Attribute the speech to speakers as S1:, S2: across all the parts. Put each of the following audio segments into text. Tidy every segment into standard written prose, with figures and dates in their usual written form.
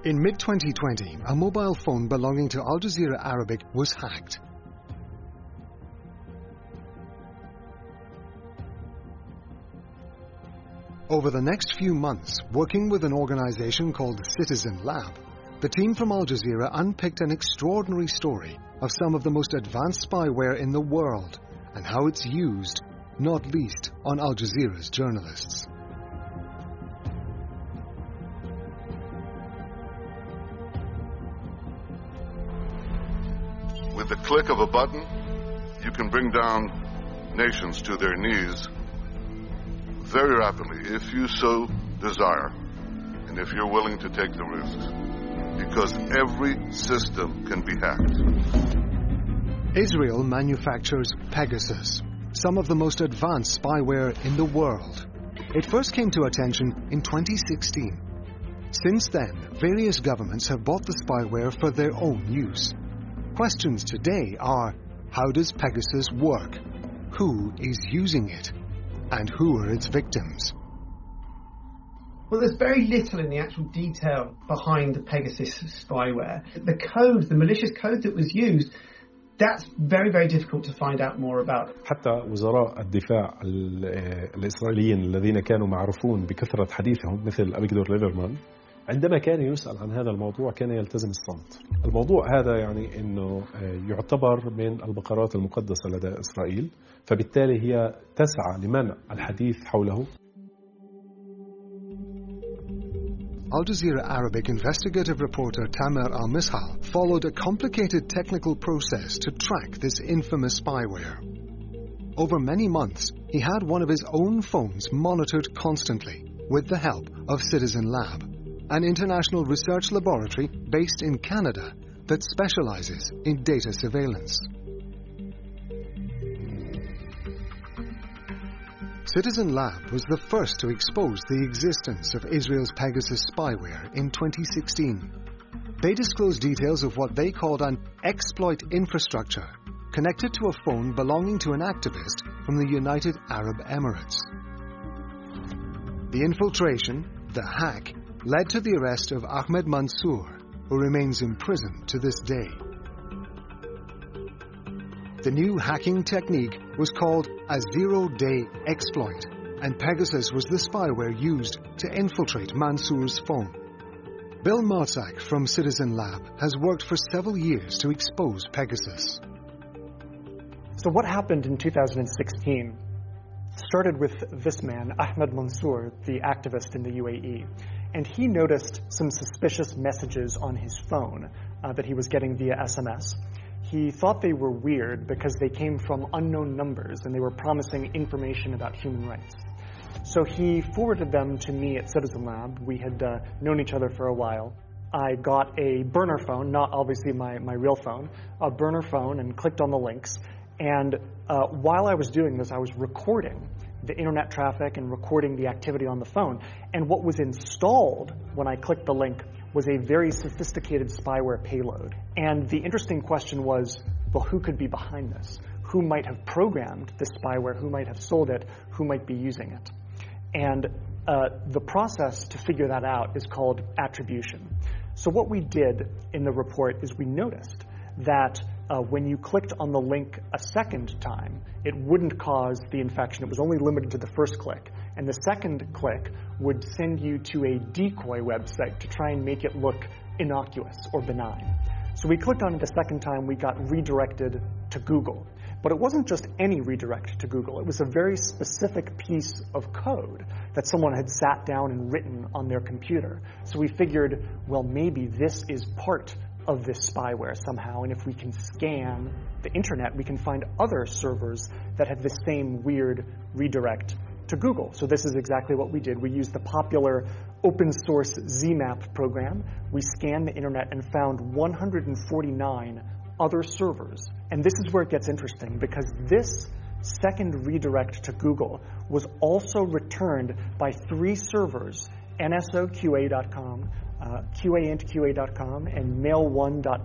S1: In mid-2020, a mobile phone belonging to Al Jazeera Arabic was hacked. Over the next few months, working with an organization called Citizen Lab, the team from Al Jazeera unpicked an extraordinary story of some of the most advanced spyware in the world and how it's used, not least on Al Jazeera's journalists.
S2: With the click of a button, you can bring down nations to their knees very rapidly, if you so desire, and if you're willing to take the risks, because every system can be hacked.
S1: Israel manufactures Pegasus, some of the most advanced spyware in the world. It first came to attention in 2016. Since then, various governments have bought the spyware for their own use. Questions today are, how does Pegasus work? Who is using it? And who are its victims?
S3: Well, there's very little in the actual detail behind the Pegasus spyware. The code, the malicious code that was used, that's very, very difficult to find out more about.
S4: حتى وزراء الدفاع الإسرائيليين الذين كانوا معروفون بكثرة حديثهم مثل أبيجدور ليبرمان عندما كان يسأل عن هذا الموضوع كان يلتزم الصمت. الموضوع هذا يعني أنه يعتبر من البقرات المقدسة لدى إسرائيل، فبالتالي هي تسعى لمنع الحديث حوله.
S1: Al Jazeera Arabic investigative reporter Tamer Al-Mishal followed a complicated technical process to track this infamous spyware. Over many months, he had one of his own phones monitored constantly with the help of Citizen Lab, an international research laboratory based in Canada that specializes in data surveillance. Citizen Lab was the first to expose the existence of Israel's Pegasus spyware in 2016. They disclosed details of what they called an exploit infrastructure connected to a phone belonging to an activist from the United Arab Emirates. The infiltration, the hack, led to the arrest of Ahmed Mansour, who remains in prison to this day. The new hacking technique was called a zero-day exploit, and Pegasus was the spyware used to infiltrate Mansour's phone. Bill Martzak from Citizen Lab has worked for several years to expose Pegasus.
S5: So what happened in 2016 started with this man, Ahmed Mansour, the activist in the UAE. And he noticed some suspicious messages on his phone that he was getting via SMS. He thought they were weird because they came from unknown numbers and they were promising information about human rights. So he forwarded them to me at Citizen Lab. We had known each other for a while. I got a burner phone, not obviously my real phone, a burner phone, and clicked on the links. And while I was doing this, I was recording the internet traffic and recording the activity on the phone. And what was installed when I clicked the link was a very sophisticated spyware payload. And the interesting question was, well, who could be behind this? Who might have programmed this spyware? Who might have sold it? Who might be using it? And the process to figure that out is called attribution. So what we did in the report is we noticed that when you clicked on the link a second time, it wouldn't cause the infection. It was only limited to the first click. And the second click would send you to a decoy website to try and make it look innocuous or benign. So we clicked on it a second time, we got redirected to Google. But it wasn't just any redirect to Google. It was a very specific piece of code that someone had sat down and written on their computer. So we figured, well, maybe this is part of this spyware somehow, and if we can scan the internet, we can find other servers that have the same weird redirect to Google. So this is exactly what we did. We used the popular open source ZMAP program. We scanned the internet and found 149 other servers. And this is where it gets interesting, because this second redirect to Google was also returned by 3 servers, NSOQA.com, QAIntQA.com, and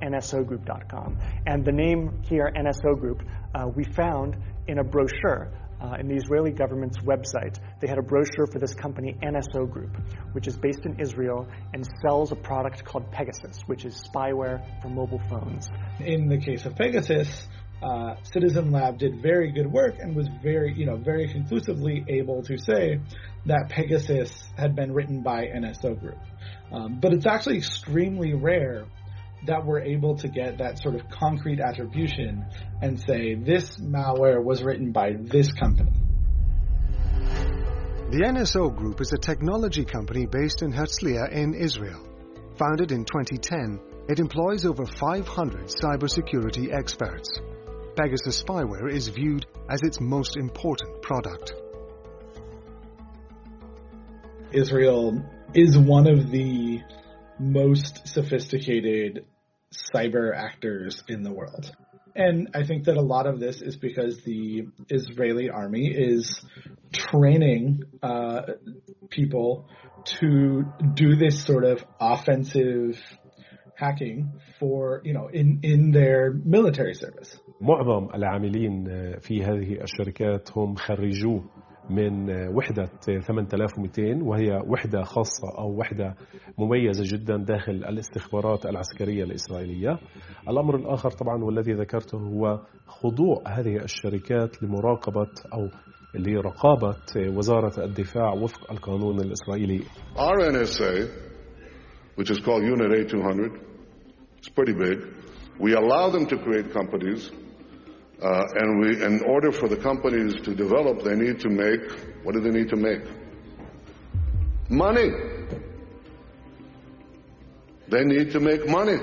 S5: mail1.nsogroup.com. And the name here, NSO Group, we found in a brochure in the Israeli government's website, they had a brochure for this company, NSO Group, which is based in Israel and sells a product called Pegasus, which is spyware for mobile phones.
S6: In the case of Pegasus, Citizen Lab did very good work and was very conclusively able to say that Pegasus had been written by NSO Group. But it's actually extremely rare that we're able to get that sort of concrete attribution and say this malware was written by this company.
S1: The NSO Group is a technology company based in Herzliya in Israel. Founded in 2010, it employs over 500 cybersecurity experts. Pegasus spyware is viewed as its most important product.
S6: Israel is one of the most sophisticated cyber actors in the world. And I think that a lot of this is because the Israeli army is training people to do this sort of offensive hacking for, in their military service.
S4: معظم العاملين في هذه الشركات هم خريجو من وحدة 8200 وهي وحدة خاصة أو وحدة مميزة جدا داخل الاستخبارات العسكرية الإسرائيلية. الأمر الآخر طبعا والذي ذكرته هو خضوع هذه الشركات لمراقبة أو لرقابة وزارة الدفاع وفق القانون الإسرائيلي.
S2: Our NSA, which is called Unit A200, it's pretty big. We allow them to create companies. And in order for the companies to develop, they need to make, what do they need to make? Money. They need to make money.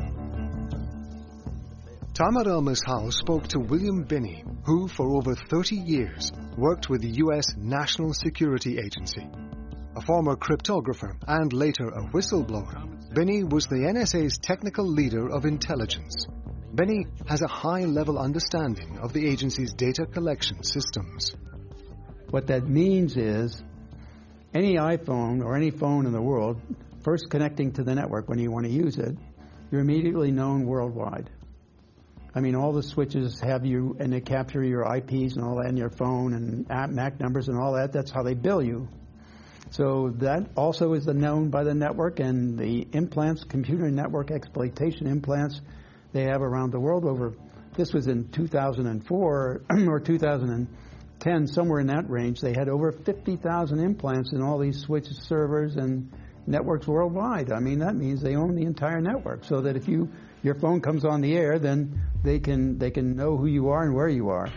S1: Tamer El-Mishal spoke to William Binney, who for over 30 years worked with the U.S. National Security Agency. A former cryptographer and later a whistleblower, Binney was the NSA's technical leader of intelligence. Binney has a high-level understanding of the agency's data collection systems.
S7: What that means is any iPhone or any phone in the world, first connecting to the network when you want to use it, you're immediately known worldwide. I mean, all the switches have you, and they capture your IPs and all that in your phone and MAC numbers and all that. That's how they bill you. So that also is known by the network, and the implants, computer network exploitation implants, they have around the world this was in 2004 or 2010, somewhere in that range, they had over 50,000 implants in all these switches, servers, and networks worldwide. I mean, that means they own the entire network, so that if your phone comes on the air, then they can know who you are and where you are.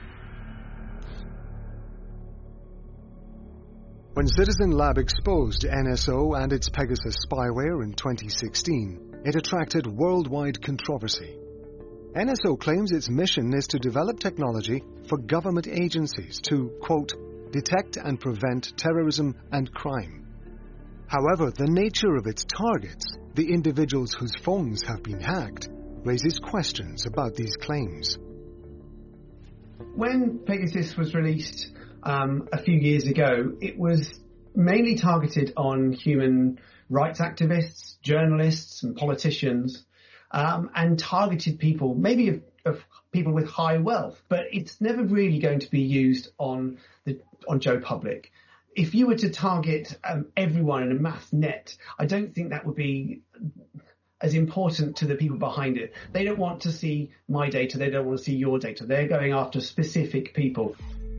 S1: When Citizen Lab exposed NSO and its Pegasus spyware in 2016, it attracted worldwide controversy. NSO claims its mission is to develop technology for government agencies to, quote, detect and prevent terrorism and crime. However, the nature of its targets, the individuals whose phones have been hacked, raises questions about these claims.
S3: When Pegasus was released a few years ago, it was mainly targeted on human rights activists, journalists, and politicians, and targeted people, maybe of people with high wealth. But it's never really going to be used on Joe Public. If you were to target everyone in a mass net, I don't think that would be as important to the people behind it. They don't want to see my data. They don't want to see your data. They're going after specific people.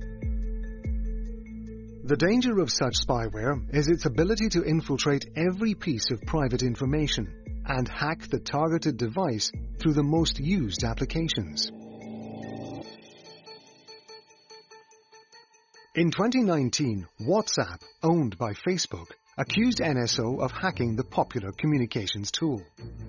S1: The danger of such spyware is its ability to infiltrate every piece of private information and hack the targeted device through the most used applications. In 2019, WhatsApp, owned by Facebook, accused NSO of hacking the popular communications tool.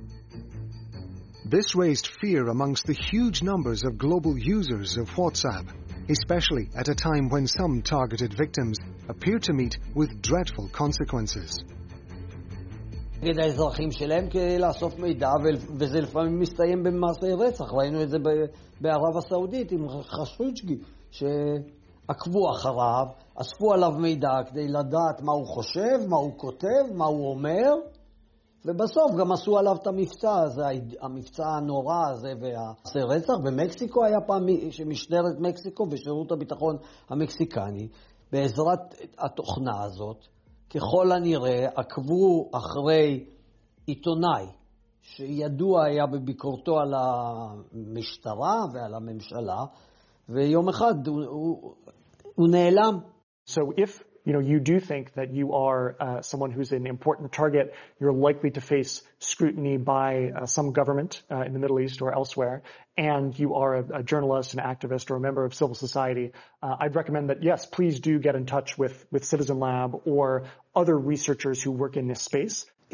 S1: This raised fear amongst the huge numbers of global users of WhatsApp, especially at a time when some targeted victims appear to meet with dreadful consequences.
S8: נגד האזרחים שלהם כדי לאסוף מידע, וזה לפעמים מסתיים במעשי רצח. ראינו את זה בערב הסעודית עם חשושגי, שעקבו אחריו, אספו עליו מידע כדי לדעת מה הוא חושב, מה הוא כותב, מה הוא אומר, ובסוף גם עשו עליו את המבצע הזה, המבצע הנורא הזה והרצח. במקסיקו היה פעם שמשטרת מקסיקו ושירות הביטחון המקסיקני, בעזרת התוכנה הזאת, ככל הנראה עקבו אחרי עיתונאי, שידוע היה בביקורתו על המשטרה ועל הממשלה, ויום אחד הוא נעלם.
S5: So if you do think that you are someone who's an important target, you're likely to face scrutiny by some government in the Middle East or elsewhere, and you are a journalist, an activist, or a member of civil society, I'd recommend that, yes, please do get in touch with Citizen Lab or other researchers who work in this space.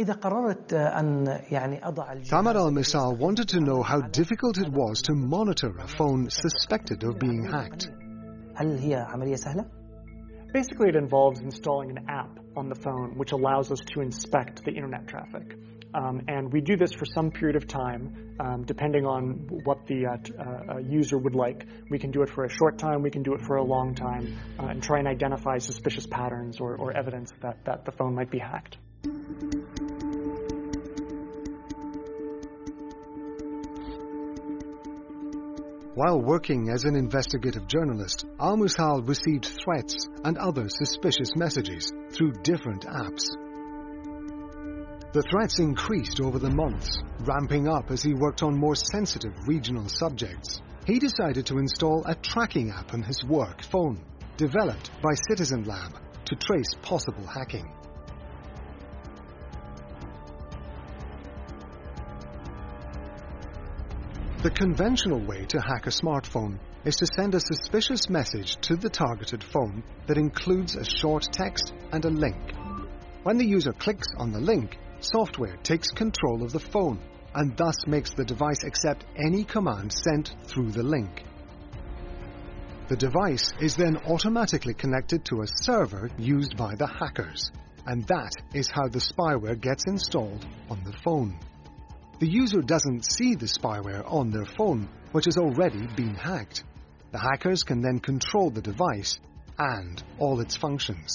S1: Tamer al-Misal wanted to know how difficult it was to monitor a phone suspected of being hacked.
S5: Basically, it involves installing an app on the phone which allows us to inspect the internet traffic. And we do this for some period of time, depending on what the user would like. We can do it for a short time, we can do it for a long time, and try and identify suspicious patterns or evidence that the phone might be hacked.
S1: While working as an investigative journalist, al-Misal received threats and other suspicious messages through different apps. The threats increased over the months, ramping up as he worked on more sensitive regional subjects. He decided to install a tracking app on his work phone, developed by Citizen Lab, to trace possible hacking. The conventional way to hack a smartphone is to send a suspicious message to the targeted phone that includes a short text and a link. When the user clicks on the link, software takes control of the phone and thus makes the device accept any command sent through the link. The device is then automatically connected to a server used by the hackers, and that is how the spyware gets installed on the phone. The user doesn't see the spyware on their phone, which has already been hacked. The hackers can then control the device and all its functions.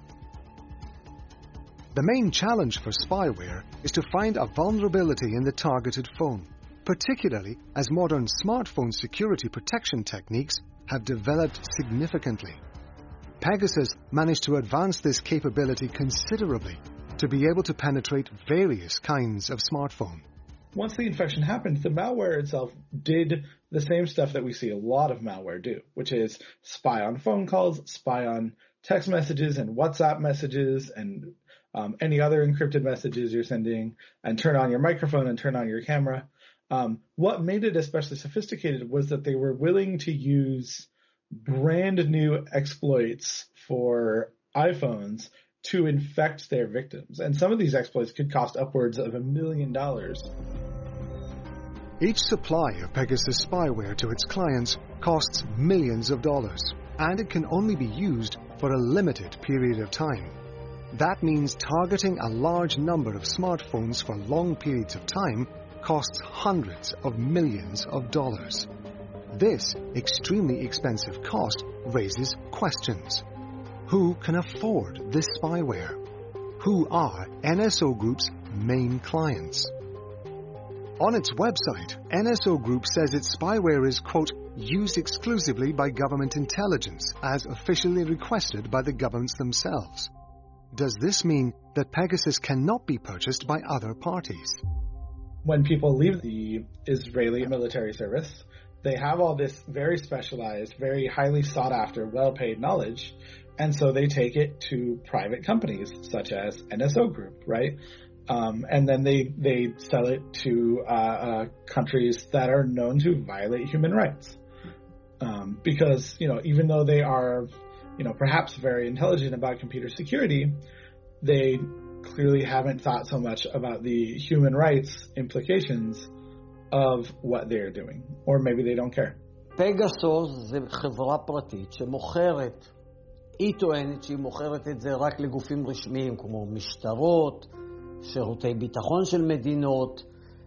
S1: The main challenge for spyware is to find a vulnerability in the targeted phone, particularly as modern smartphone security protection techniques have developed significantly. Pegasus managed to advance this capability considerably to be able to penetrate various kinds of smartphone.
S6: Once the infection happened, the malware itself did the same stuff that we see a lot of malware do, which is spy on phone calls, spy on text messages and WhatsApp messages and any other encrypted messages you're sending, and turn on your microphone and turn on your camera. What made it especially sophisticated was that they were willing to use brand new exploits for iPhones to infect their victims. And some of these exploits could cost upwards of $1 million.
S1: Each supply of Pegasus spyware to its clients costs millions of dollars, and it can only be used for a limited period of time. That means targeting a large number of smartphones for long periods of time costs hundreds of millions of dollars. This extremely expensive cost raises questions. Who can afford this spyware? Who are NSO Group's main clients? On its website, NSO Group says its spyware is, quote, used exclusively by government intelligence as officially requested by the governments themselves. Does this mean that Pegasus cannot be purchased by other parties?
S6: When people leave the Israeli military service, they have all this very specialized, very highly sought after, well-paid knowledge, and so they take it to private companies such as NSO Group, right? And then they sell it to countries that are known to violate human rights. Because, even though they are, perhaps very intelligent about computer security, they clearly haven't thought so much about the human rights implications of what they're doing. Or maybe they don't care.
S8: Pegasus זה חברה פרטית שמוכרת, היא טוענת שהיא מוכרת את זה רק לגופים רשמיים כמו משטרות, שירותי ביטחון של מדינות,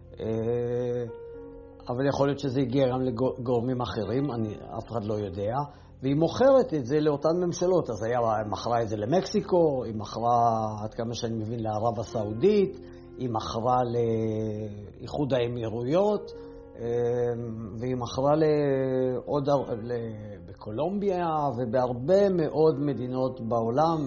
S8: אבל יכול להיות שזה הגיע גם לגורמים אחרים, אף אחד לא יודע, והיא מוכרת את זה לאותן ממשלות. אז היא מכרה את זה למקסיקו, היא מכרה, עד כמה שאני מבין, לערב הסעודית, היא מכרה לאיחוד האמירויות, והיא מכרה לעוד בקולומביה ובהרבה מאוד מדינות בעולם.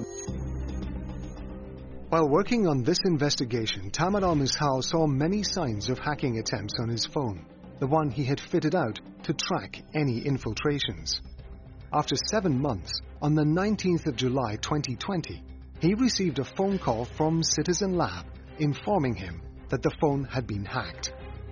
S1: While working on this investigation, Tamer al-Mishal saw many signs of hacking attempts on his phone, the one he had fitted out to track any infiltrations. After 7 months, on the 19th of July 2020, he received a phone call from Citizen Lab informing him that the phone had been hacked.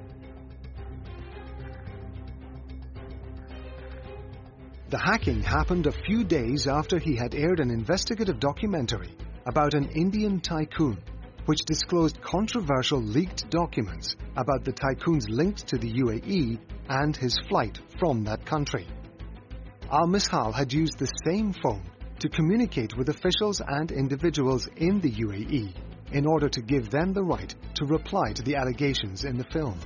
S1: The hacking happened a few days after he had aired an investigative documentary about an Indian tycoon, which disclosed controversial leaked documents about the tycoon's links to the UAE and his flight from that country. Al-Mishal had used the same phone to communicate with officials and individuals in the UAE in order to give them the right to reply to the allegations in the film.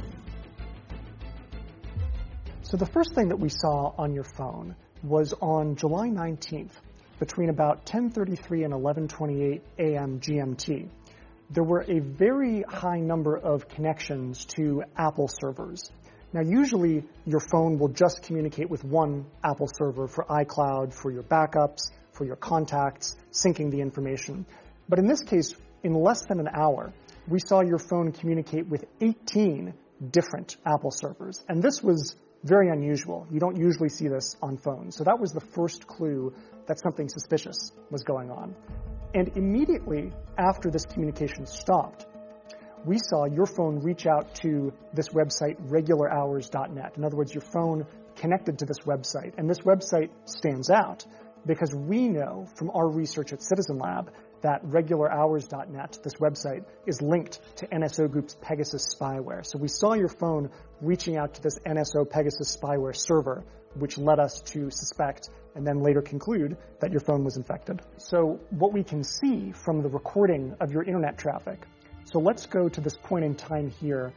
S5: So the first thing that we saw on your phone was on July 19th, between about 10:33 and 11:28 a.m. GMT. There were a very high number of connections to Apple servers. Now, usually your phone will just communicate with one Apple server for iCloud, for your backups, for your contacts, syncing the information. But in this case, in less than an hour, we saw your phone communicate with 18 different Apple servers. And this was very unusual. You don't usually see this on phones. So that was the first clue that something suspicious was going on. And immediately after this communication stopped, we saw your phone reach out to this website, regularhours.net. In other words, your phone connected to this website. And this website stands out because we know from our research at Citizen Lab that regularhours.net, this website, is linked to NSO Group's Pegasus spyware. So we saw your phone reaching out to this NSO Pegasus spyware server, which led us to suspect and then later conclude that your phone was infected. So what we can see from the recording of your internet traffic, so let's go to this point in time here,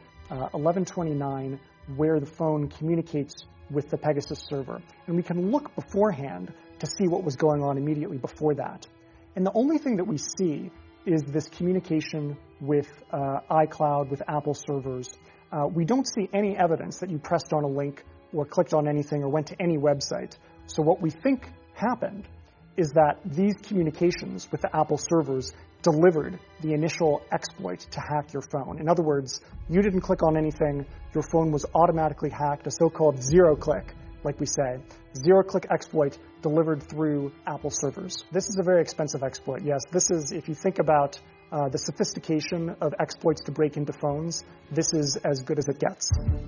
S5: 11:29, where the phone communicates with the Pegasus server. And we can look beforehand to see what was going on immediately before that. And the only thing that we see is this communication with iCloud, with Apple servers. We don't see any evidence that you pressed on a link or clicked on anything or went to any website. So what we think happened is that these communications with the Apple servers delivered the initial exploit to hack your phone. In other words, you didn't click on anything, your phone was automatically hacked, a so-called zero-click, like we say, zero-click exploit delivered through Apple servers. This is a very expensive exploit, yes. This is, if you think about the sophistication of exploits to break into phones, this is as good as it gets.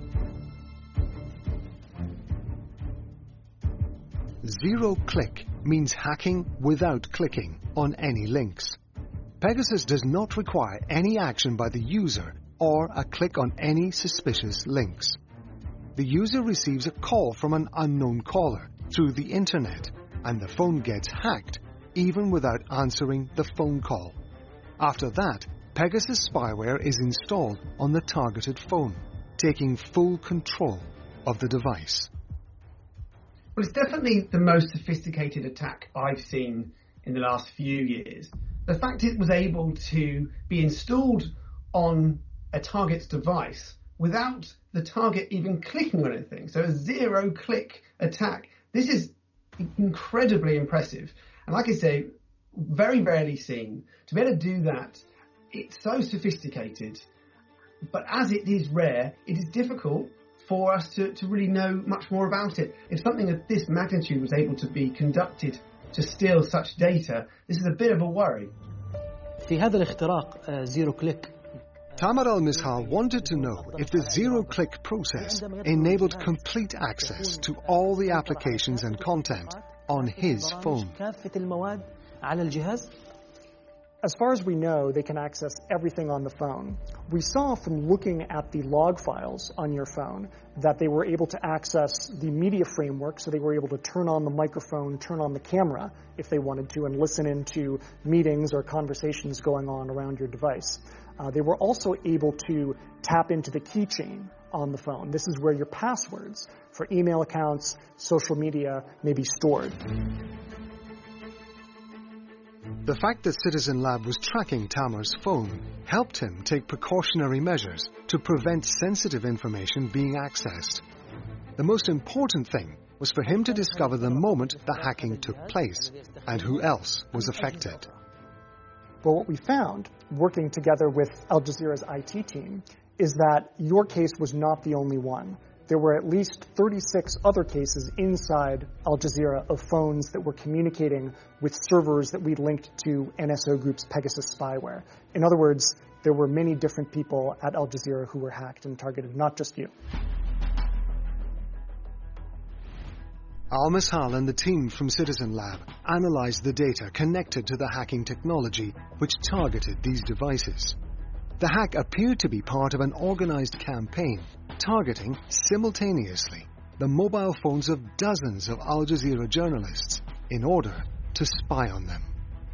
S1: Zero-click means hacking without clicking on any links. Pegasus does not require any action by the user or a click on any suspicious links. The user receives a call from an unknown caller through the internet, and the phone gets hacked even without answering the phone call. After that, Pegasus spyware is installed on the targeted phone, taking full control of the device.
S3: Well, it's definitely the most sophisticated attack I've seen in the last few years. The fact it was able to be installed on a target's device without the target even clicking on anything, so a zero-click attack, this is incredibly impressive. And like I say, very rarely seen. To be able to do that, it's so sophisticated. But as it is rare, it is difficult for us to really know much more about it. If something of this magnitude was able to be conducted to steal such data, this is a bit of a worry.
S9: في هذا الاختراق zero click.
S1: Tamer al-Mishal wanted to know if the zero-click process enabled complete access to all the applications and content on his phone.
S9: كافة المواد على الجهاز.
S5: As far as we know, they can access everything on the phone. We saw from looking at the log files on your phone that they were able to access the media framework, so they were able to turn on the microphone, turn on the camera if they wanted to, and listen into meetings or conversations going on around your device. They were also able to tap into the keychain on the phone. This is where your passwords for email accounts, social media may be stored.
S1: The fact that Citizen Lab was tracking Tamer's phone helped him take precautionary measures to prevent sensitive information being accessed. The most important thing was for him to discover the moment the hacking took place and who else was affected.
S5: Well, what we found, working together with Al Jazeera's IT team, is that your case was not the only one. There were at least 36 other cases inside Al Jazeera of phones that were communicating with servers that we linked to NSO Group's Pegasus spyware. In other words, there were many different people at Al Jazeera who were hacked and targeted, not just you.
S1: Al-Mishal and the team from Citizen Lab analyzed the data connected to the hacking technology which targeted these devices. The hack appeared to be part of an organized campaign targeting simultaneously the mobile phones of dozens of Al Jazeera journalists in order to spy on them.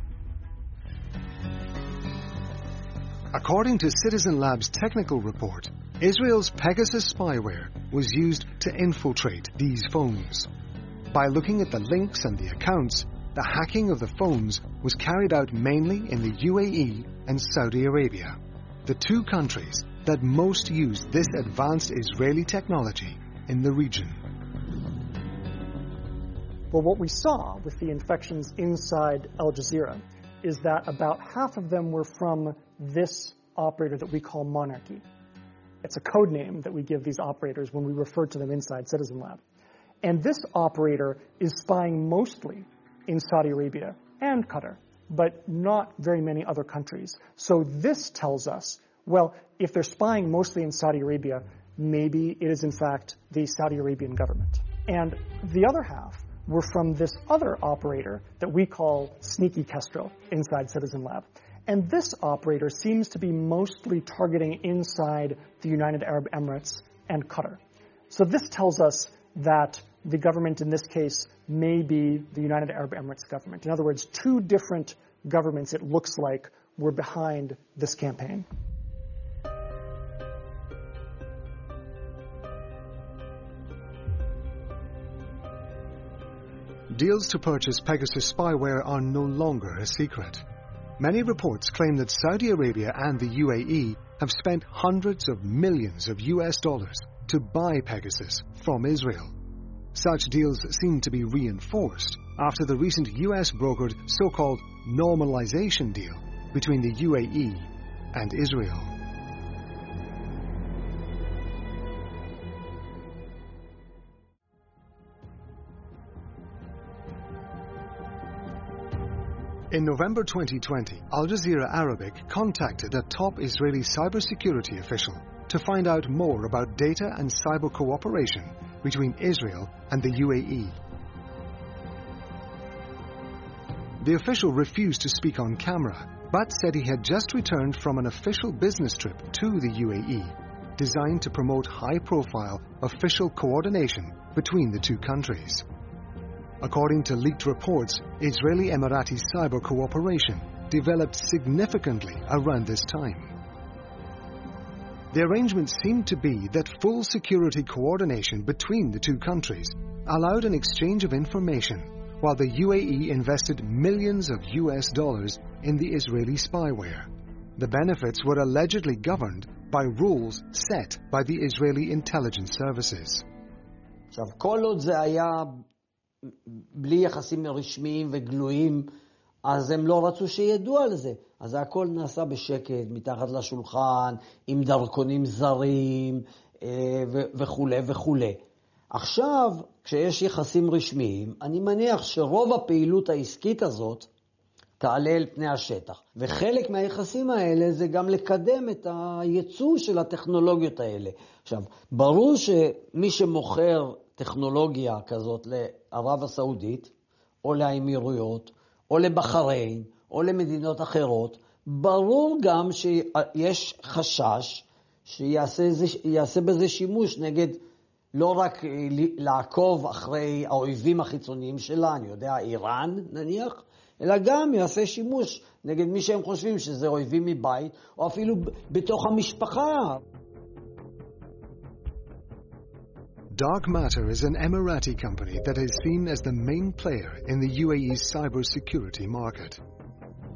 S1: According to Citizen Lab's technical report, Israel's Pegasus spyware was used to infiltrate these phones. By looking at the links and the accounts, the hacking of the phones was carried out mainly in the UAE and Saudi Arabia, the two countries that most use this advanced Israeli technology in the region.
S5: Well, what we saw with the infections inside Al Jazeera is that about half of them were from this operator that we call Monarchy. It's a code name that we give these operators when we refer to them inside Citizen Lab. And this operator is spying mostly in Saudi Arabia and Qatar, but not very many other countries. So this tells us, well, if they're spying mostly in Saudi Arabia, maybe it is in fact the Saudi Arabian government. And the other half were from this other operator that we call Sneaky Kestrel inside Citizen Lab. And this operator seems to be mostly targeting inside the United Arab Emirates and Qatar. So this tells us that the government in this case may be the United Arab Emirates government. In other words, two different governments, it looks like, were behind this campaign.
S1: Deals to purchase Pegasus spyware are no longer a secret. Many reports claim that Saudi Arabia and the UAE have spent hundreds of millions of US dollars to buy Pegasus from Israel. Such deals seem to be reinforced after the recent US-brokered so-called normalization deal between the UAE and Israel. In November 2020, Al Jazeera Arabic contacted a top Israeli cybersecurity official to find out more about data and cyber cooperation between Israel and the UAE. The official refused to speak on camera, but said he had just returned from an official business trip to the UAE, designed to promote high-profile official coordination between the two countries. According to leaked reports, Israeli-Emirati cyber cooperation developed significantly around this time. The arrangement seemed to be that full security coordination between the two countries allowed an exchange of information, while the UAE invested millions of US dollars in the Israeli spyware. The benefits were allegedly governed by rules set by the Israeli intelligence services.
S8: עכשיו, כל עוד זה היה בלי יחסים רשמיים וגלויים, אז הם לא רצו שידעו על זה. אז הכל נעשה בשקט, מתחת לשולחן, עם דרכונים זרים וכו' וכו'. עכשיו, כשיש יחסים רשמיים, אני מניח שרוב הפעילות העסקית הזאת תעלה אל פני השטח. וחלק מהיחסים האלה זה גם לקדם את הייצוא של הטכנולוגיות האלה. עכשיו, ברור שמי שמוכר טכנולוגיה כזאת לערב הסעודית, או לאמירויות, או לבחריין, או למדינות אחרות, ברור גם שיש חשש שיעשה בזה שימוש נגד לא רק לעקוב אחרי האויבים החיצוניים שלה, אני יודע, איראן נניח, אלא גם יעשה שימוש נגד מי שהם חושבים שזה אויבים מבית, או אפילו בתוך המשפחה.
S1: Dark Matter is an Emirati company that is seen as the main player in the UAE's cybersecurity market.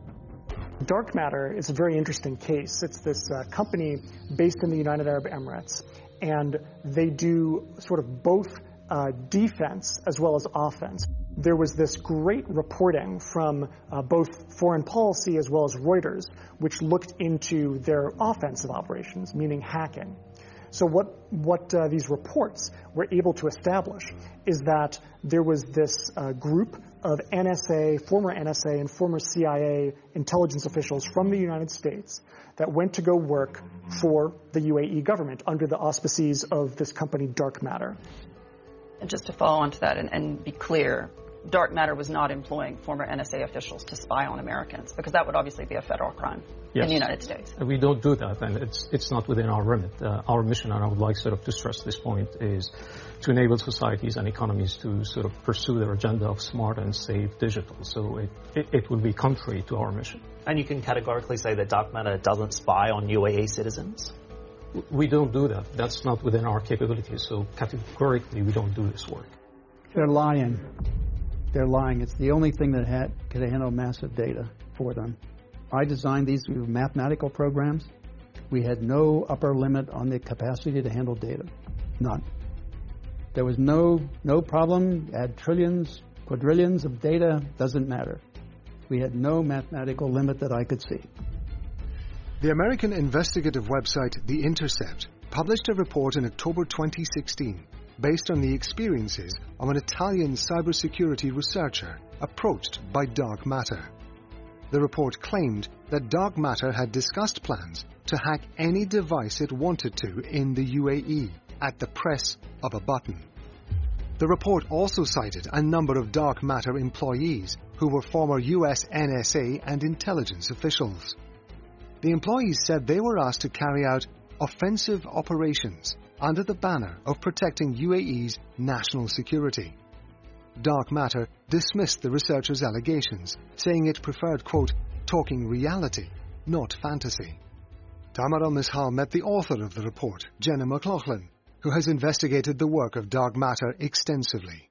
S5: Dark Matter is a very interesting case. It's this company based in the United Arab Emirates, and they do sort of both defense as well as offense. There was this great reporting from both Foreign Policy as well as Reuters, which looked into their offensive operations, meaning hacking. So what these reports were able to establish is that there was this group of NSA, former NSA and former CIA intelligence officials from the United States that went to go work for the UAE government under the auspices of this company, Dark Matter.
S10: And just to follow on to that and be clear, Dark Matter was not employing former NSA officials to spy on Americans, because that would obviously be a federal crime in the United States.
S11: We don't do that, and it's not within our remit. Our mission, and I would like sort of to stress this point, is to enable societies and economies to sort of pursue their agenda of smart and safe digital. So it will be contrary to our mission.
S12: And you can categorically say that Dark Matter doesn't spy on UAE citizens?
S11: We don't do that. That's not within our capabilities. So categorically, we don't do this work.
S7: They're lying. They're lying. It's the only thing that could handle massive data for them. I designed these mathematical programs. We had no upper limit on the capacity to handle data. None. There was no problem. Add trillions, quadrillions of data, doesn't matter. We had no mathematical limit that I could see.
S1: The American investigative website The Intercept published a report in October 2016 based on the experiences of an Italian cybersecurity researcher approached by Dark Matter. The report claimed that Dark Matter had discussed plans to hack any device it wanted to in the UAE at the press of a button. The report also cited a number of Dark Matter employees who were former US NSA and intelligence officials. The employees said they were asked to carry out offensive operations under the banner of protecting UAE's national security. Dark Matter dismissed the researchers' allegations, saying it preferred, quote, talking reality, not fantasy. Tamar al-Mishal met the author of the report, Jenna McLaughlin, who has investigated the work of Dark Matter extensively.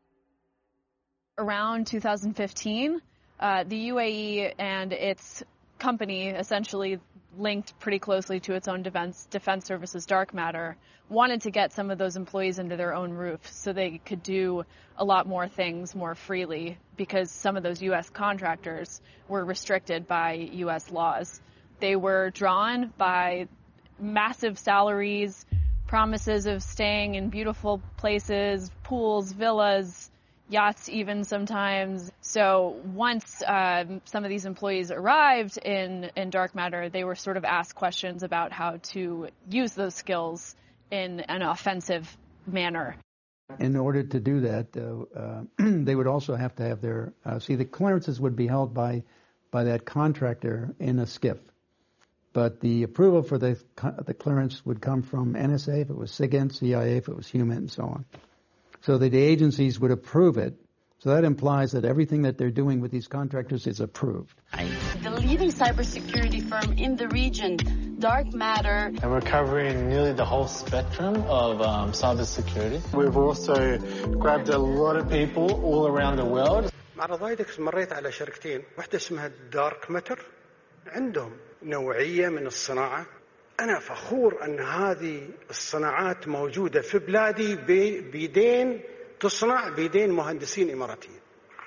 S13: Around 2015, the UAE and its company, essentially linked pretty closely to its own defense services, Dark Matter, wanted to get some of those employees into their own roof so they could do a lot more things more freely, because some of those U.S. contractors were restricted by U.S. laws. They were drawn by massive salaries, promises of staying in beautiful places, pools, villas, yachts even sometimes. So once some of these employees arrived in Dark Matter, they were sort of asked questions about how to use those skills in an offensive manner.
S7: In order to do that, they would also have to have their, the clearances would be held by that contractor in a SCIF. But the approval for the clearance would come from NSA if it was SIGINT, CIA if it was HUMINT, and so on. So that the agencies would approve it. So that implies that everything that they're doing with these contractors is approved.
S14: The leading cybersecurity firm in the region, Dark Matter.
S15: And we're covering nearly the whole spectrum of cybersecurity. We've also grabbed a lot of people all around the world.
S16: مع رضايدك مريت على شركتين، واحدة اسمها دارك ماتر، عندهم نوعية من الصناعة. أنا فخور أن هذه الصناعات موجودة في بلادي بيدين تصنع بيدين مهندسين إماراتيين.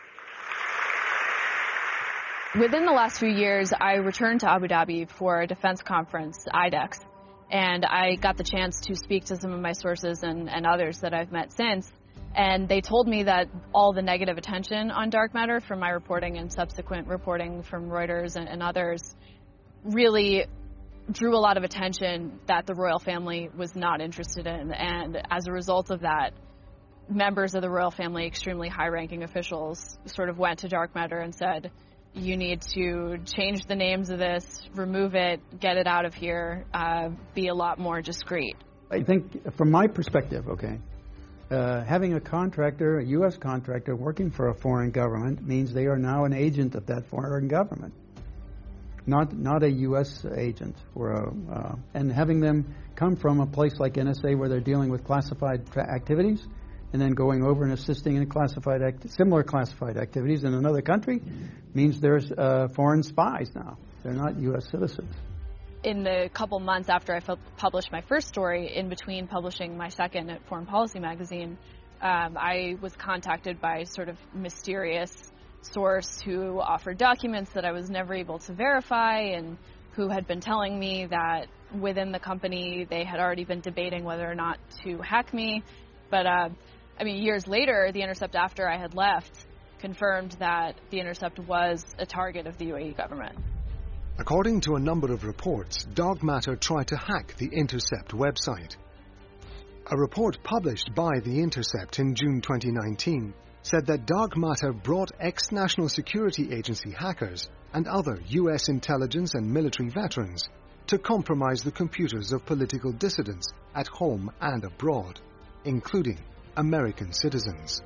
S13: Within the last few years, I returned to Abu Dhabi for a defense conference, IDEX, and I got the chance to speak to some of my sources and others that I've met since. And they told me that all the negative attention on Dark Matter from my reporting and subsequent reporting from Reuters and others really drew a lot of attention that the royal family was not interested in. And as a result of that, members of the royal family, extremely high-ranking officials, sort of went to Dark Matter and said, you need to change the names of this, remove it, get it out of here, be a lot more discreet.
S7: I think from my perspective, having a contractor, a U.S. contractor working for a foreign government means they are now an agent of that foreign government. Not a U.S. agent, and having them come from a place like NSA where they're dealing with classified activities, and then going over and assisting in similar classified activities in another country, means there's foreign spies now. They're not U.S. citizens.
S13: In the couple months after I published my first story, in between publishing my second at Foreign Policy magazine, I was contacted by sort of mysterious source who offered documents that I was never able to verify, and who had been telling me that within the company they had already been debating whether or not to hack me. But years later, The Intercept, after I had left, confirmed that The Intercept was a target of the UAE government.
S1: According to a number of reports, Dark Matter tried to hack The Intercept website. A report published by The Intercept in June 2019 said that Dark Matter brought ex-National Security Agency hackers and other U.S. intelligence and military veterans to compromise the computers of political dissidents at home and abroad, including American citizens.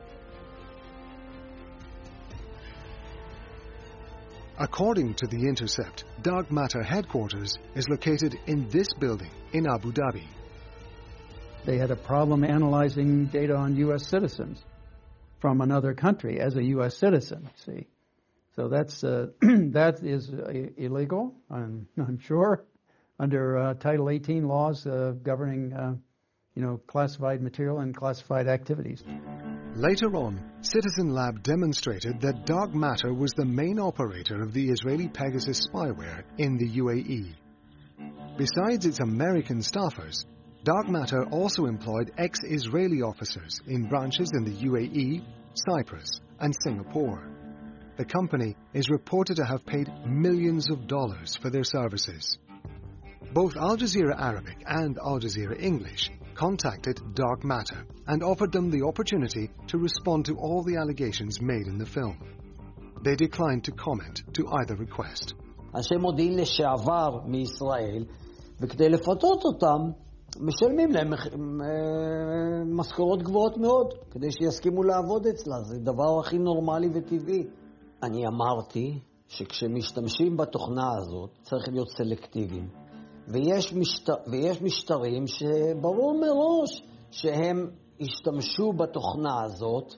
S1: According to The Intercept, Dark Matter headquarters is located in this building in Abu Dhabi.
S7: They had a problem analyzing data on U.S. citizens from another country as a U.S. citizen, see. So that is illegal, I'm sure, under Title 18 laws governing, classified material and classified activities.
S1: Later on, Citizen Lab demonstrated that Dark Matter was the main operator of the Israeli Pegasus spyware in the UAE. Besides its American staffers, Dark Matter also employed ex-Israeli officers in branches in the UAE, Cyprus, and Singapore. The company is reported to have paid millions of dollars for their services. Both Al Jazeera Arabic and Al Jazeera English contacted Dark Matter and offered them the opportunity to respond to all the allegations made in the film. They declined to comment to either request.
S8: אנשי מודיעין לשעבר מישראל, וכדי לפתות אותם, משלמים להם משכורות גבוהות מאוד, כדי שיסכימו לעבוד אצלה. זה דבר הכי נורמלי וטבעי. אני אמרתי שכשמשתמשים בתוכנה הזאת, צריך להיות סלקטיביים. ויש משטרים שברור מראש שהם השתמשו בתוכנה הזאת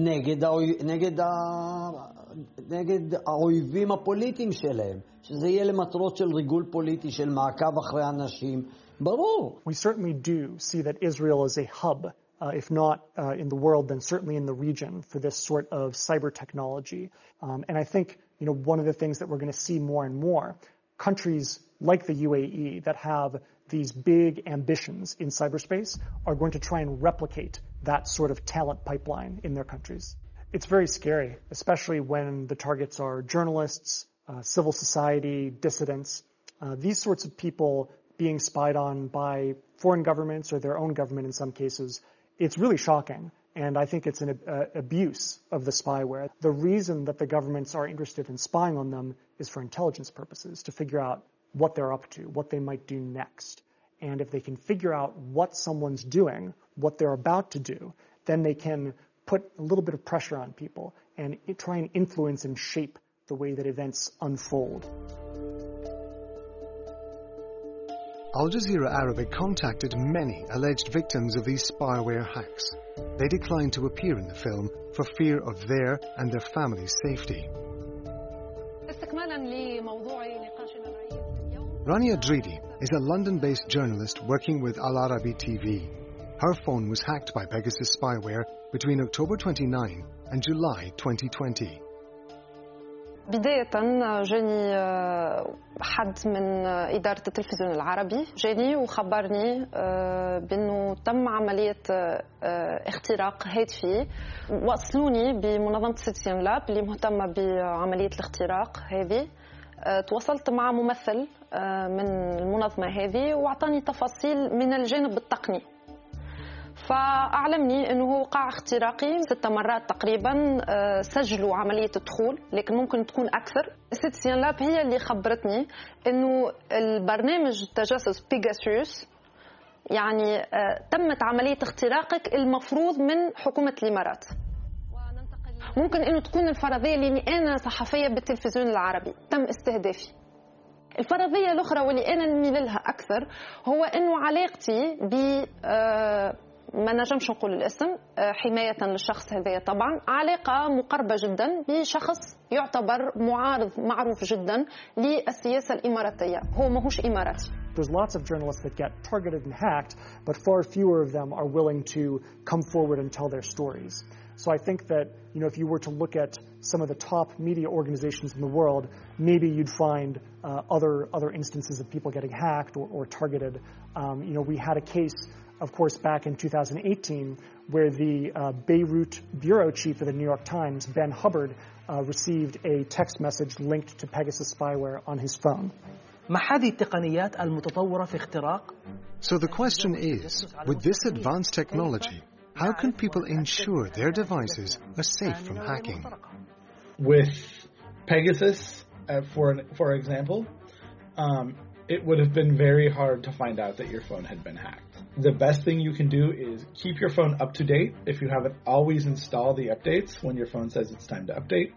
S8: נגד האויבים הפוליטיים שלהם, שזה יהיה למטרות של ריגול פוליטי, של מעקב אחרי אנשים, ברור.
S5: We certainly do see that Israel is a hub, if not in the world, then certainly in the region for this sort of cyber technology. And I think, one of the things that we're going to see more and more, countries like the UAE that have these big ambitions in cyberspace are going to try and replicate that sort of talent pipeline in their countries. It's very scary, especially when the targets are journalists, civil society, dissidents, these sorts of people being spied on by foreign governments or their own government in some cases. It's really shocking, and I think it's an abuse of the spyware. The reason that the governments are interested in spying on them is for intelligence purposes, to figure out what they're up to, what they might do next. And if they can figure out what someone's doing, what they're about to do, then they can put a little bit of pressure on people and try and influence and shape the way that events unfold.
S1: Al Jazeera Arabic contacted many alleged victims of these spyware hacks. They declined to appear in the film for fear of their and their families' safety. Rania Dridi is a London-based journalist working with Al Arabi TV. Her phone was hacked by Pegasus spyware between October 29 and July 2020.
S17: بداية جاني حد من إدارة التلفزيون العربي جاني وخبرني بأنه تم عملية اختراق هاتفي وصلوني بمنظمة سيتيزن لاب اللي مهتمة بعملية الاختراق هذه تواصلت مع ممثل من المنظمة هذه وأعطاني تفاصيل من الجانب التقني فأعلمني أنه وقع اختراقي 6 مرات تقريبا سجلوا عملية الدخول لكن ممكن تكون أكثر. سيتيزن لاب هي اللي خبرتني أنه البرنامج التجسس بيجاسوس يعني تمت عملية اختراقك المفروض من حكومة الإمارات. ممكن أنه تكون الفرضية لأني أنا صحفية بالتلفزيون العربي تم استهدافي. الفرضية الأخرى واللي أنا نميل لها أكثر هو أنه علاقتي ما نجمش نقول الاسم حماية للشخص هذا طبعا، علاقة مقربة جدا بشخص يعتبر معارض معروف جدا للسياسة الإماراتية، هو ماهوش إماراتي.
S5: There's lots of journalists that get targeted and hacked, but far fewer of them are willing to come forward and tell their stories. So I think that, if you were to look at some of the top media organizations in the world, maybe you'd find other instances of people getting hacked or targeted. We had a case, of course, back in 2018, where the Beirut bureau chief of the New York Times, Ben Hubbard, received a text message linked to Pegasus spyware on his phone.
S9: مع هذه التقنيات المتطورة في اختراق.
S1: So the question is, with this advanced technology, how can people ensure their devices are safe from hacking?
S6: With Pegasus, for example, it would have been very hard to find out that your phone had been hacked. The best thing you can do is keep your phone up to date. If you haven't, always install the updates when your phone says it's time to update.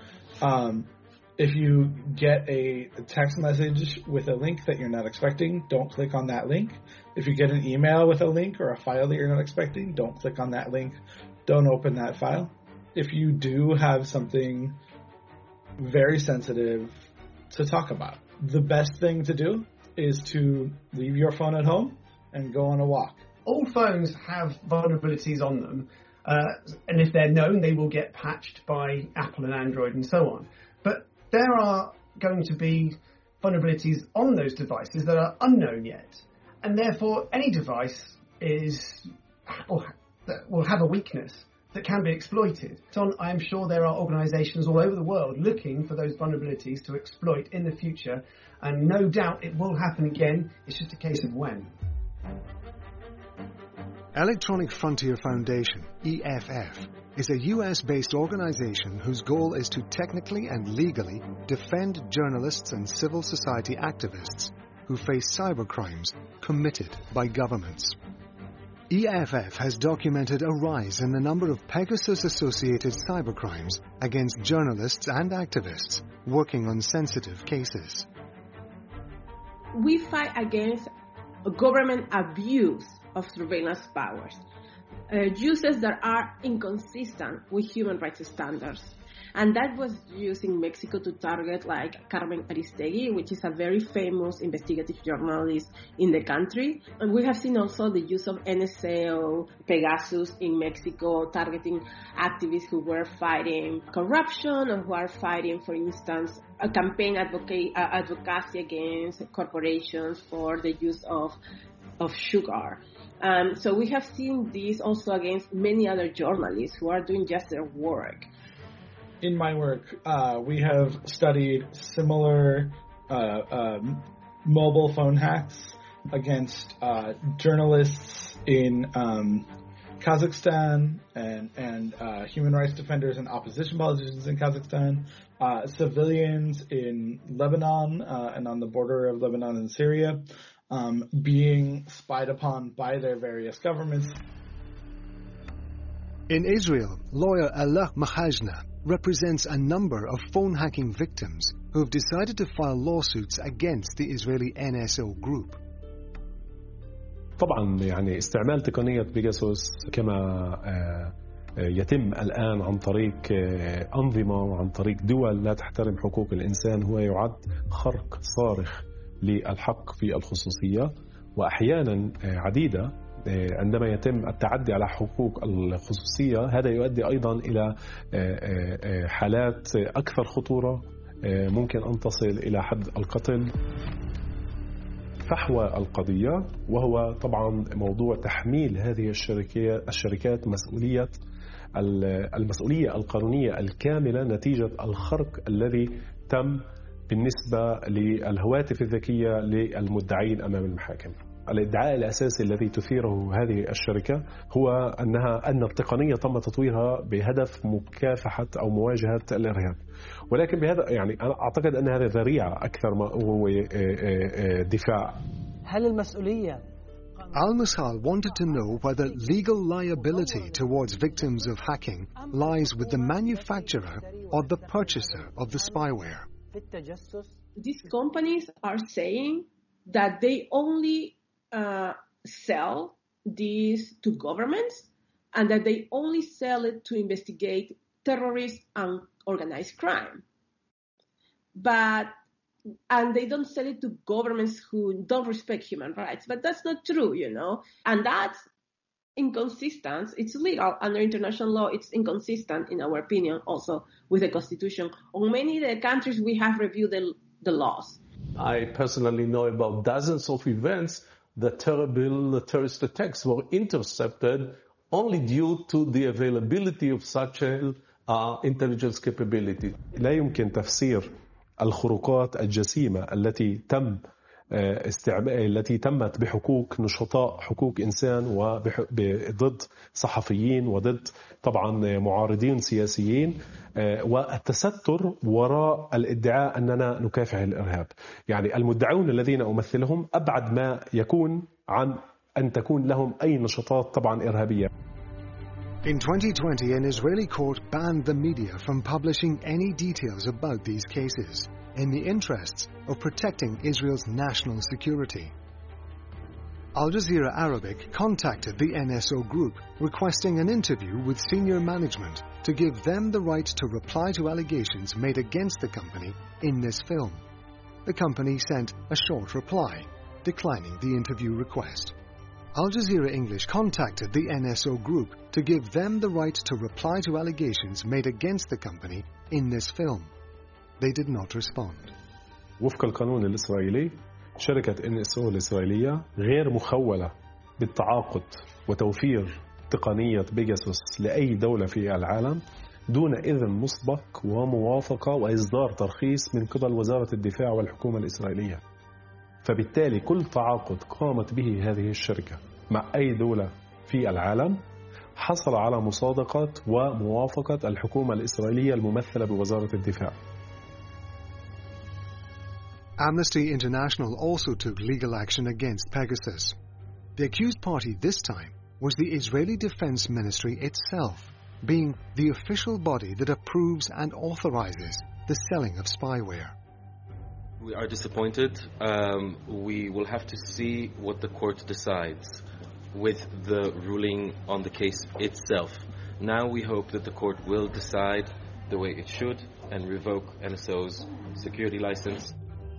S6: If you get a text message with a link that you're not expecting, don't click on that link. If you get an email with a link or a file that you're not expecting, don't click on that link. Don't open that file. If you do have something very sensitive to talk about, the best thing to do is to leave your phone at home and go on a walk.
S3: All phones have vulnerabilities on them, and if they're known, they will get patched by Apple and Android and so on. But there are going to be vulnerabilities on those devices that are unknown yet, and therefore any device will have a weakness that can be exploited. So I am sure there are organisations all over the world looking for those vulnerabilities to exploit in the future, and no doubt it will happen again. It's just a case of when.
S1: Electronic Frontier Foundation, EFF, is a US-based organization whose goal is to technically and legally defend journalists and civil society activists who face cybercrimes committed by governments. EFF has documented a rise in the number of Pegasus-associated cybercrimes against journalists and activists working on sensitive cases.
S18: We fight against government abuse of surveillance powers, uses that are inconsistent with human rights standards. And that was used in Mexico to target like Carmen Aristegui, which is a very famous investigative journalist in the country. And we have seen also the use of NSO, Pegasus in Mexico, targeting activists who were fighting corruption or who are fighting, for instance, a campaign advocacy against corporations for the use of sugar. So we have seen this also against many other journalists who are doing just their work.
S6: In my work, we have studied similar mobile phone hacks against journalists in Kazakhstan and human rights defenders and opposition politicians in Kazakhstan, civilians in Lebanon and on the border of Lebanon and Syria, being spied upon by their various governments.
S1: In Israel, lawyer Allah Mahajna represents a number of phone hacking victims who have decided to file lawsuits against the Israeli NSO group.
S4: طبعا استعمال تقنية بيجاسوس كما يتم الآن عن طريق أنظمة وعن طريق دول لا تحترم حقوق الإنسان هو يعد خرق صارخ للحق في الخصوصية، وأحيانا عديدة عندما يتم التعدي على حقوق الخصوصية هذا يؤدي أيضا إلى حالات أكثر خطورة ممكن أن تصل إلى حد القتل. فحوى القضية وهو طبعا موضوع تحميل هذه الشركات المسؤولية القانونية الكاملة نتيجة الخرق الذي تم بالنسبة للهواتف الذكية للمدعين أمام المحاكم. الادعاء الأساسي الذي تثيره هذه الشركة هو أن التقنية تم تطويرها بهدف مكافحة أو مواجهة الإرهاب، ولكن بهذا أنا أعتقد أن هذا ذريعة أكثر ما هو دفاع.
S9: هل المسؤولية
S1: Al-Mishal wanted to know whether legal liability towards victims of hacking lies with the manufacturer or the purchaser of the spyware.
S18: These companies are saying that they only sell this to governments and that they only sell it to investigate terrorists and organized crime. And they don't sell it to governments who don't respect human rights. But that's not true, And that's inconsistent. It's legal under international law. It's inconsistent, in our opinion, also with the Constitution. On many of the countries, we have reviewed the laws.
S19: I personally know about dozens of events that terrible terrorist attacks were intercepted only due to the availability of such intelligence capability.
S4: لا يمكن تفسير الخروقات الجسيمة التي تمت بحقوق نشطاء حقوق إنسان وضد صحفيين وضد طبعا معارضين سياسيين والتستر وراء الادعاء أننا نكافح الإرهاب. يعني المدعون الذين أمثلهم أبعد ما يكون عن أن تكون لهم أي نشاطات طبعا إرهابية.
S1: In 2020, an Israeli court banned the media from publishing any details about these cases in the interests of protecting Israel's national security. Al Jazeera Arabic contacted the NSO group requesting an interview with senior management to give them the right to reply to allegations made against the company in this film. The company sent a short reply, declining the interview request. Al Jazeera English contacted the NSO group to give them the right to reply to allegations made against the company in this film. They did not respond.
S4: وفق القانون الإسرائيلي شركة NSO الإسرائيلية غير مخولة بالتعاقد وتوفير تقنية بيجاسوس لأي دولة في العالم دون إذن مسبق وموافقة وإصدار ترخيص من قبل وزارة الدفاع والحكومة الإسرائيلية. فبالتالي كل تعاقد قامت به هذه الشركة مع أي دولة في العالم حصل على مصادقة وموافقة الحكومة الإسرائيلية الممثلة بوزارة الدفاع.
S1: Amnesty International also took legal action against Pegasus. The accused party this time was the Israeli Defense Ministry itself, being the official body that approves and authorizes the selling of spyware.
S20: We are disappointed. We will have to see what the court decides with the ruling on the case itself. Now we hope that the court will decide the way it should and revoke NSO's security license.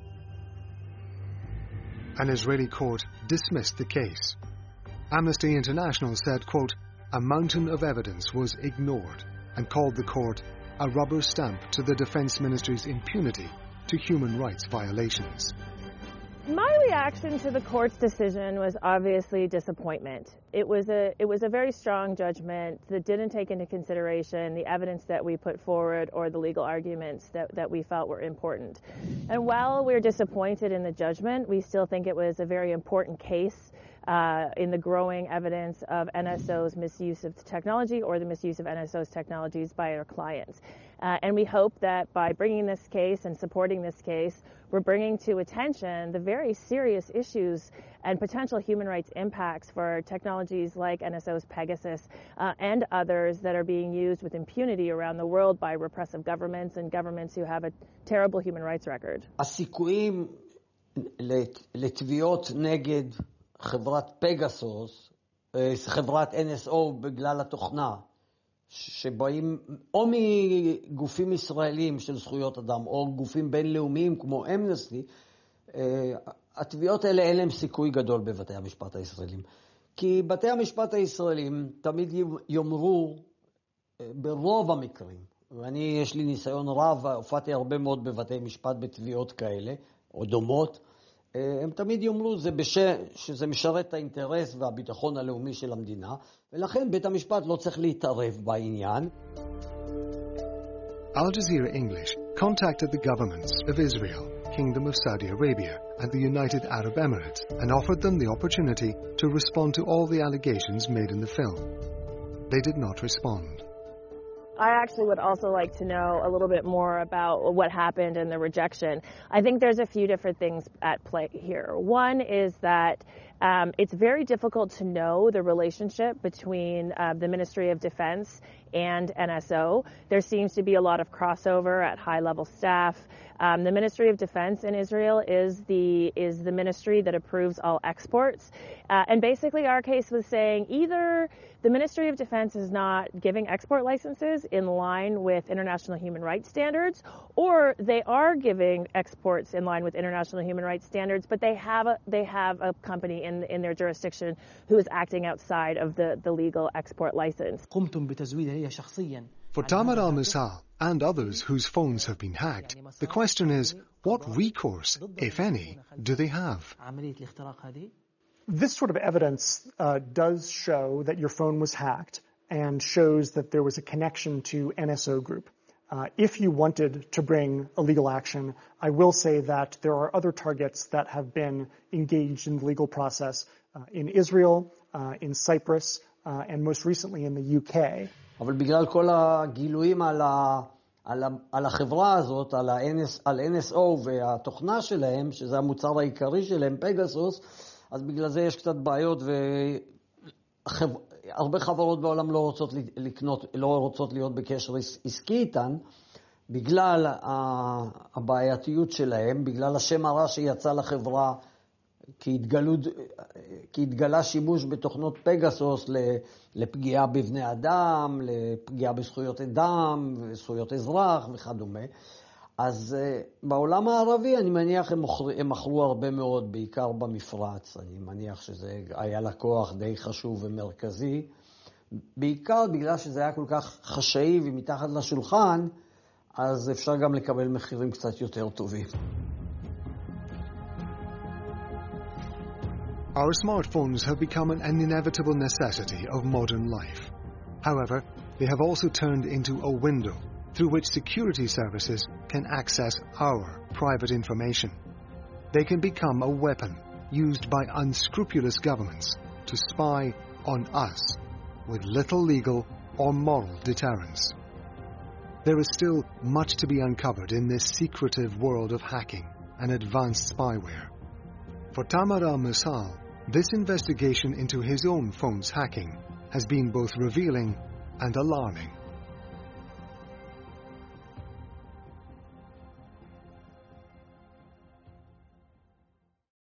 S1: An Israeli court dismissed the case. Amnesty International said, quote, "A mountain of evidence was ignored," and called the court a rubber stamp to the Defense Ministry's impunity to human rights violations.
S21: My reaction to the court's decision was obviously disappointment. It was a very strong judgment that didn't take into consideration the evidence that we put forward or the legal arguments that we felt were important. And while we're disappointed in the judgment, we still think it was a very important case in the growing evidence of NSO's misuse of technology or the misuse of NSO's technologies by our clients. And we hope that by bringing this case and supporting this case, we're bringing to attention the very serious issues and potential human rights impacts for technologies like NSO's Pegasus and others that are being used with impunity around the world by repressive governments and governments who have a terrible human rights record.
S8: הסיכויים לתביעות נגד חברת פגסוס, חברת NSO בגלל התוכנה, שבאים או מגופים ישראלים של זכויות אדם או גופים בינלאומיים כמו אמנסטי, התביעות האלה אין להם סיכוי גדול בבתי המשפט הישראלים. כי בתי המשפט הישראלים תמיד יאמרו ברוב המקרים, ואני יש לי ניסיון רב, הופעתי הרבה מאוד בבתי משפט בתביעות כאלה, או דומות, הם תמיד יאמרו שזה משרת את האינטרס והביטחון הלאומי של המדינה, ולכן בית המשפט לא צריך להתערב בעניין.
S1: Al Jazeera English contacted the governments of Israel, Kingdom of Saudi Arabia, and the United Arab Emirates and offered them the opportunity to respond to all the allegations made in the film. They did not respond.
S21: I actually would also like to know a little bit more about what happened and the rejection. I think there's a few different things at play here. One is that It's very difficult to know the relationship between the Ministry of Defense and NSO. There seems to be a lot of crossover at high-level staff. The Ministry of Defense in Israel is the ministry that approves all exports. And basically our case was saying either the Ministry of Defense is not giving export licenses in line with international human rights standards, or they are giving exports in line with international human rights standards, but they have a company in their jurisdiction who is acting outside of the legal export license.
S1: For Tamer al-Misal and others whose phones have been hacked, the question is, what recourse, if any, do they have?
S5: This sort of evidence does show that your phone was hacked and shows that there was a connection to NSO Group. If you wanted to bring a legal action, I will say that there are other targets that have been engaged in the legal process in Israel, in Cyprus, and most recently in the UK.
S8: אבל בגלל כל הגילויים על החברה הזאת, על NSO והתוכנה שלהם, שזה המוצר העיקרי שלהם, פגסוס, אז בגלל זה יש קצת בעיות, והרבה חברות בעולם לא רוצות להיות בקשר עסקי איתן, בגלל הבעייתיות שלהם, בגלל השם הרע שיצא לחברה, כי התגלה שימוש בתוכנות פגסוס לפגיעה בבני אדם, לפגיעה בזכויות אדם, וזכויות אזרח וכדומה. אז בעולם הערבי אני מניח הם מכרו הרבה מאוד, בעיקר במפרץ. אני מניח שזה היה לקוח די חשוב ומרכזי. בעיקר בגלל שזה היה כל כך חשאי ומתחת לשולחן, אז אפשר גם לקבל מחירים קצת יותר טובים.
S1: Our smartphones have become an inevitable necessity of modern life. However, they have also turned into a window through which security services can access our private information. They can become a weapon used by unscrupulous governments to spy on us with little legal or moral deterrence. There is still much to be uncovered in this secretive world of hacking and advanced spyware. For Tamer al-Misal, this investigation into his own phone's hacking has been both revealing and alarming.